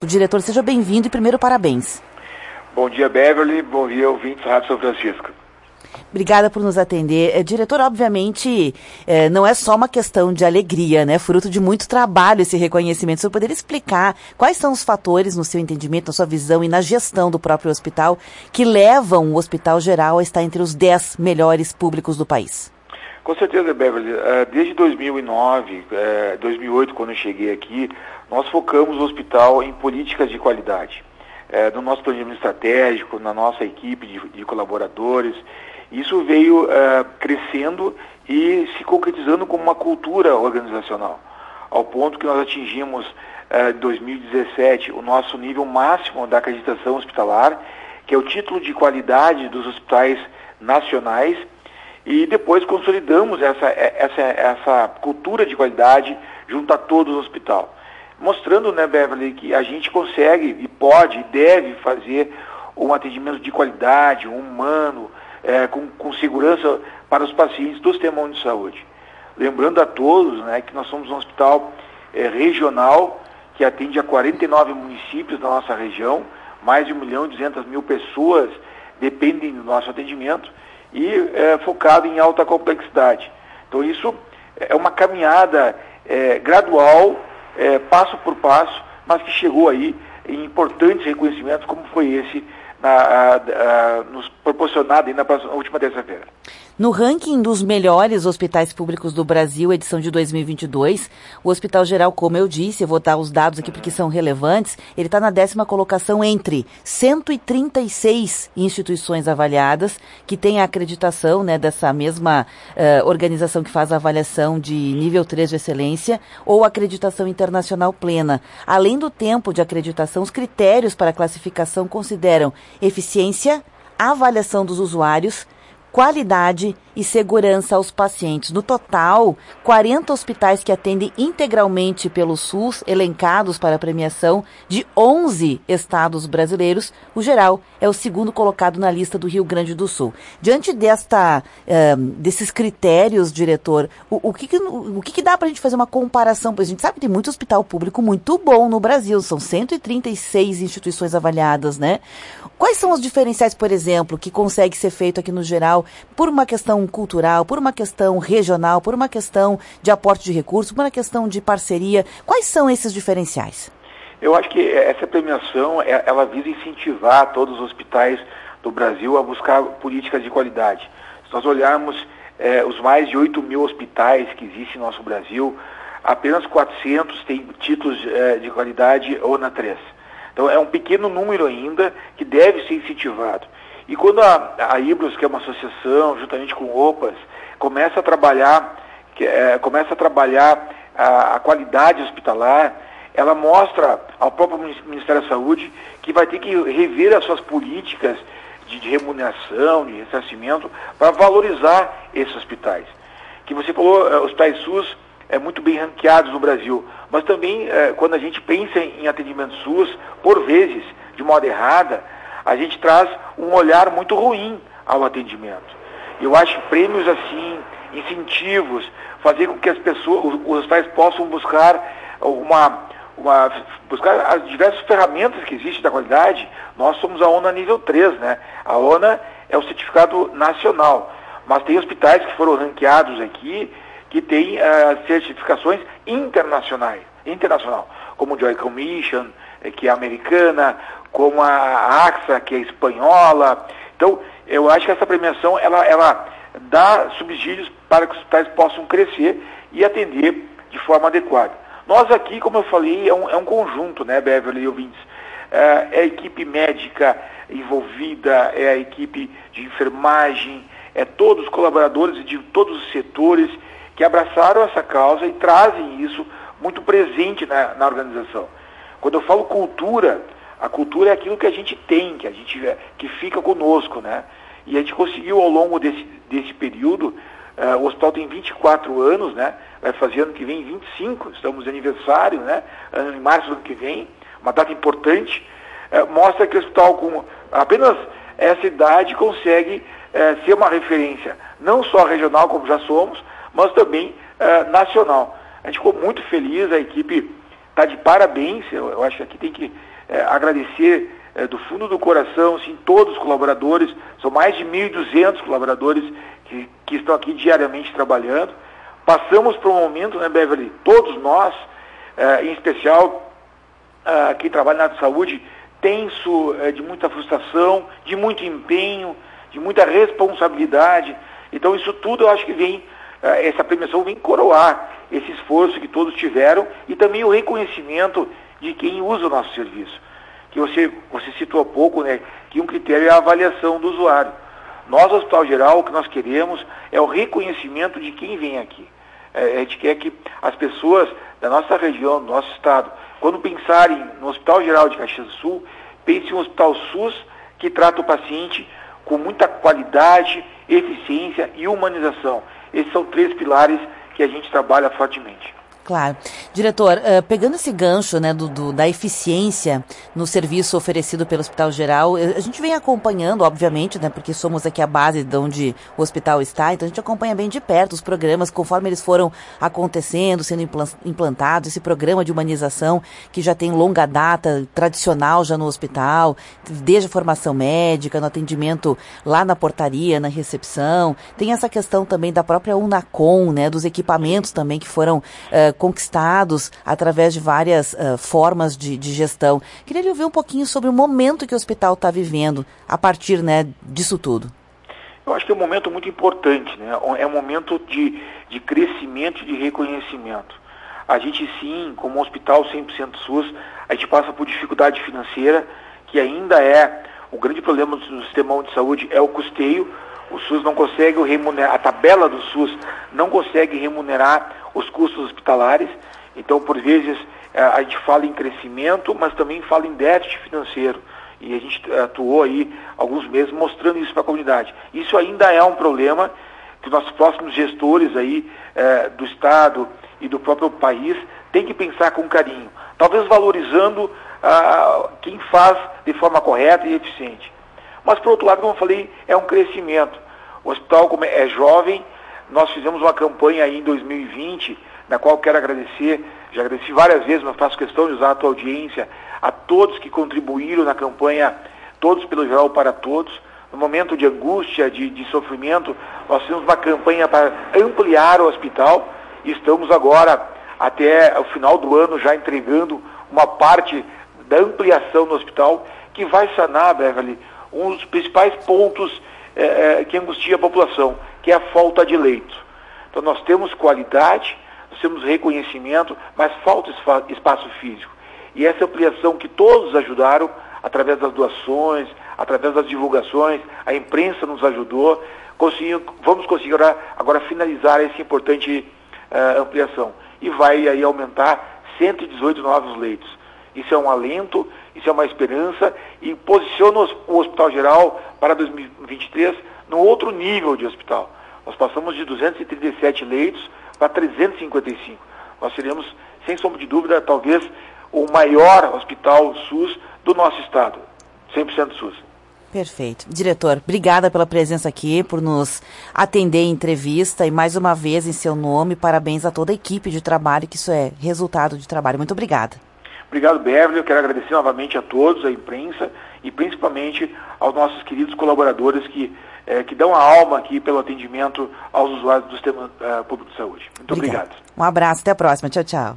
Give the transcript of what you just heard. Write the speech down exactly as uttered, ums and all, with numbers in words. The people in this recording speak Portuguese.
O diretor, seja bem-vindo e primeiro parabéns. Bom dia, Beverly. Bom dia, ouvintes da Rádio São Francisco. Obrigada por nos atender. É, diretor, obviamente, é, não é só uma questão de alegria, né? Fruto de muito trabalho esse reconhecimento. O senhor poderia explicar quais são os fatores, no seu entendimento, na sua visão e na gestão do próprio hospital, que levam o Hospital Geral a estar entre os dez melhores públicos do país? Com certeza, Beverly. Desde dois mil e nove, dois mil e oito, quando eu cheguei aqui, nós focamos o hospital em políticas de qualidade. No nosso planejamento estratégico, na nossa equipe de, de colaboradores. Isso veio uh, crescendo e se concretizando como uma cultura organizacional, ao ponto que nós atingimos, em uh, dois mil e dezessete, o nosso nível máximo da acreditação hospitalar, que é o título de qualidade dos hospitais nacionais, e depois consolidamos essa, essa, essa cultura de qualidade junto a todo o hospital, mostrando, né, Beverly, que a gente consegue e pode e deve fazer um atendimento de qualidade, um humano, É, com, com segurança para os pacientes do Sistema Único de Saúde. Lembrando a todos, né, que nós somos um hospital é, regional que atende a quarenta e nove municípios da nossa região, mais de um milhão e duzentas mil pessoas dependem do nosso atendimento e é, focado em alta complexidade. Então isso é uma caminhada é, gradual, é, passo por passo, mas que chegou aí em importantes reconhecimentos como foi esse Na, a, a, nos proporcionado aí na, próxima, na última terça-feira. No ranking dos melhores hospitais públicos do Brasil, edição de dois mil e vinte e dois, o Hospital Geral, como eu disse, eu vou dar os dados aqui porque são relevantes, ele está na décima colocação entre cento e trinta e seis instituições avaliadas, que tem a acreditação, né, dessa mesma uh, organização que faz a avaliação de nível três de excelência, ou acreditação internacional plena. Além do tempo de acreditação, os critérios para a classificação consideram eficiência, avaliação dos usuários, qualidade e segurança aos pacientes. No total, quarenta hospitais que atendem integralmente pelo SUS, elencados para a premiação de onze estados brasileiros. O Geral é o segundo colocado na lista do Rio Grande do Sul. Diante desta, uh, desses critérios, diretor, o, o, que, que, o que, que dá para a gente fazer uma comparação? Pois a gente sabe que tem muito hospital público muito bom no Brasil, são cento e trinta e seis instituições avaliadas, né? Quais são os diferenciais, por exemplo, que consegue ser feito aqui no Geral por uma questão cultural, por uma questão regional, por uma questão de aporte de recursos, por uma questão de parceria? Quais são esses diferenciais? Eu acho que essa premiação, ela visa incentivar todos os hospitais do Brasil a buscar políticas de qualidade. Se nós olharmos eh, os mais de oito mil hospitais que existem no nosso Brasil, apenas quatrocentos têm títulos eh, de qualidade ou na três. Então é um pequeno número ainda que deve ser incentivado. E quando a, a IBROS, que é uma associação, juntamente com o OPAS, começa a trabalhar, que, é, começa a, trabalhar a, a qualidade hospitalar, ela mostra ao próprio Ministério da Saúde que vai ter que rever as suas políticas de, de remuneração, de ressarcimento, para valorizar esses hospitais. Que você falou, é, hospitais SUS é muito bem ranqueados no Brasil, mas também é, quando a gente pensa em atendimento SUS, por vezes, de modo errada, a gente traz um olhar muito ruim ao atendimento. Eu acho que prêmios assim, incentivos, fazer com que as pessoas, os, os hospitais possam buscar uma, uma buscar as diversas ferramentas que existem da qualidade. Nós somos a ONA nível três, né? A ONA é o certificado nacional, mas tem hospitais que foram ranqueados aqui que têm uh, certificações internacionais, internacional, como o Joint Commission, que é americana, como a AXA, que é espanhola. Então, eu acho que essa premiação, ela, ela dá subsídios para que os hospitais possam crescer e atender de forma adequada. Nós aqui, como eu falei, é um, é um conjunto, né, Beverly e ouvintes? É, é a equipe médica envolvida, é a equipe de enfermagem, é todos os colaboradores de todos os setores que abraçaram essa causa e trazem isso muito presente na, na organização. Quando eu falo cultura, a cultura é aquilo que a gente tem, que a gente que fica conosco, né? E a gente conseguiu ao longo desse, desse período, uh, o hospital tem vinte e quatro anos, né? Vai fazer ano que vem vinte e cinco, estamos de aniversário, né? Em março do ano que vem, uma data importante, uh, mostra que o hospital com apenas essa idade consegue uh, ser uma referência, não só regional, como já somos, mas também uh, nacional. A gente ficou muito feliz, a equipe está de parabéns, eu, eu acho que aqui tem que é, agradecer é, do fundo do coração, sim, todos os colaboradores, são mais de mil e duzentos colaboradores que, que estão aqui diariamente trabalhando. Passamos por um momento, né, Beverly, todos nós, é, em especial é, quem trabalha na área de saúde, tenso, é, de muita frustração, de muito empenho, de muita responsabilidade. Então isso tudo eu acho que vem, é, essa premiação vem coroar esse esforço que todos tiveram e também o reconhecimento de quem usa o nosso serviço. Que você, você citou há pouco, né, que um critério é a avaliação do usuário. Nós, no Hospital Geral, o que nós queremos é o reconhecimento de quem vem aqui. É, a gente quer que as pessoas da nossa região, do nosso estado, quando pensarem no Hospital Geral de Caxias do Sul, pensem em um hospital SUS que trata o paciente com muita qualidade, eficiência e humanização. Esses são três pilares que a gente trabalha fortemente. Claro. Diretor, uh, pegando esse gancho, né, do, do, da eficiência no serviço oferecido pelo Hospital Geral, a gente vem acompanhando, obviamente, né, porque somos aqui a base de onde o hospital está, então a gente acompanha bem de perto os programas, conforme eles foram acontecendo, sendo implantados, esse programa de humanização que já tem longa data, tradicional já no hospital, desde a formação médica, no atendimento lá na portaria, na recepção, tem essa questão também da própria Unacom, né, dos equipamentos também que foram uh, conquistados através de várias uh, formas de, de gestão. Queria lhe ouvir um pouquinho sobre o momento que o hospital está vivendo a partir, né, disso tudo. Eu acho que é um momento muito importante, né? É um momento de, de crescimento e de reconhecimento. A gente sim, como um hospital cem por cento SUS, a gente passa por dificuldade financeira, que ainda é o grande problema do sistema de saúde, é o custeio. O SUS não consegue remunerar, a tabela do SUS não consegue remunerar os custos hospitalares. Então, por vezes, a gente fala em crescimento, mas também fala em déficit financeiro. E a gente atuou aí alguns meses mostrando isso para a comunidade. Isso ainda é um problema que os nossos próximos gestores aí eh, do Estado e do próprio país têm que pensar com carinho. Talvez valorizando ah, quem faz de forma correta e eficiente. Mas, por outro lado, como eu falei, é um crescimento. O hospital como é jovem, nós fizemos uma campanha aí em dois mil e vinte, na qual eu quero agradecer, já agradeci várias vezes, mas faço questão de usar a tua audiência, a todos que contribuíram na campanha Todos pelo Geral para Todos. No momento de angústia, de, de sofrimento, nós fizemos uma campanha para ampliar o hospital e estamos agora, até o final do ano, já entregando uma parte da ampliação do hospital, que vai sanar, Beverly, um dos principais pontos é, que angustia a população, que é a falta de leito. Então nós temos qualidade, nós temos reconhecimento, mas falta espaço físico. E essa ampliação que todos ajudaram, através das doações, através das divulgações, a imprensa nos ajudou, vamos conseguir agora, agora finalizar essa importante uh, ampliação. E vai aí aumentar cento e dezoito novos leitos. Isso é um alento, isso é uma esperança e posiciona o Hospital Geral para dois mil e vinte e três num outro nível de hospital. Nós passamos de duzentos e trinta e sete leitos para trezentos e cinquenta e cinco. Nós seremos, sem sombra de dúvida, talvez o maior hospital SUS do nosso estado, cem por cento SUS. Perfeito. Diretor, obrigada pela presença aqui, por nos atender em entrevista e mais uma vez em seu nome, parabéns a toda a equipe de trabalho, que isso é resultado de trabalho. Muito obrigada. Obrigado, Beverly. Eu quero agradecer novamente a todos, a imprensa e principalmente aos nossos queridos colaboradores que, eh, que dão a alma aqui pelo atendimento aos usuários do sistema uh, público de saúde. Muito obrigado. obrigado. Um abraço, até a próxima. Tchau, tchau.